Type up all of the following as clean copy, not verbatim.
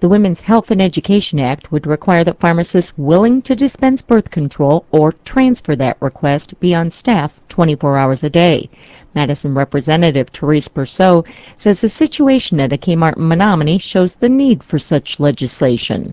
The Women's Health and Education Act would require that pharmacists willing to dispense birth control or transfer that request be on staff 24 hours a day. Madison Representative Therese Berceau says the situation at a Kmart in Menominee shows the need for such legislation.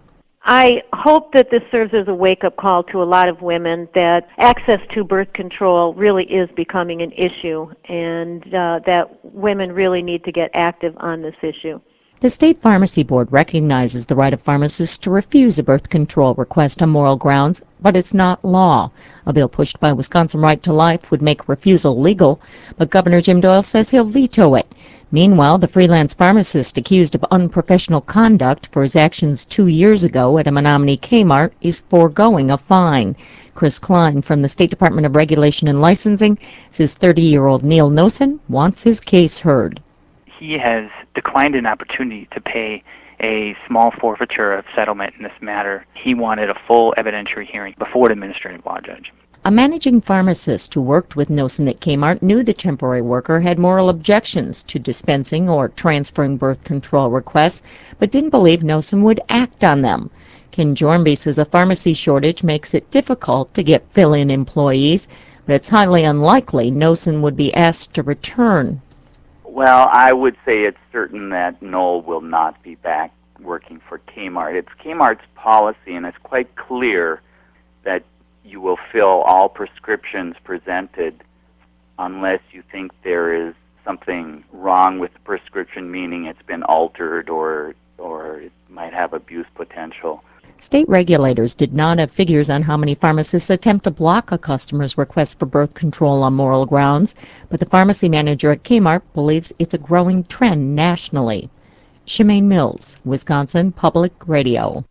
I hope that this serves as a wake-up call to a lot of women that access to birth control really is becoming an issue, and that women really need to get active on this issue. The State Pharmacy Board recognizes the right of pharmacists to refuse a birth control request on moral grounds, but it's not law. A bill pushed by Wisconsin Right to Life would make refusal legal, but Governor Jim Doyle says he'll veto it. Meanwhile, the freelance pharmacist accused of unprofessional conduct for his actions 2 years ago at a Menominee Kmart is foregoing a fine. Chris Klein from the State Department of Regulation and Licensing says 30-year-old Neil Nosen wants his case heard. He has declined an opportunity to pay a small forfeiture of settlement in this matter. He wanted a full evidentiary hearing before an administrative law judge. A managing pharmacist who worked with Nosen at Kmart knew the temporary worker had moral objections to dispensing or transferring birth control requests, but didn't believe Nosen would act on them. Ken Jornby says a pharmacy shortage makes it difficult to get fill-in employees, but it's highly unlikely Nosen would be asked to return. Well, I would say it's certain that Noel will not be back working for Kmart. It's Kmart's policy, and it's quite clear that you will fill all prescriptions presented unless you think there is something wrong with the prescription, meaning it's been altered or it might have abuse potential. State regulators did not have figures on how many pharmacists attempt to block a customer's request for birth control on moral grounds, but the pharmacy manager at Kmart believes it's a growing trend nationally. Shemaine Mills, Wisconsin Public Radio.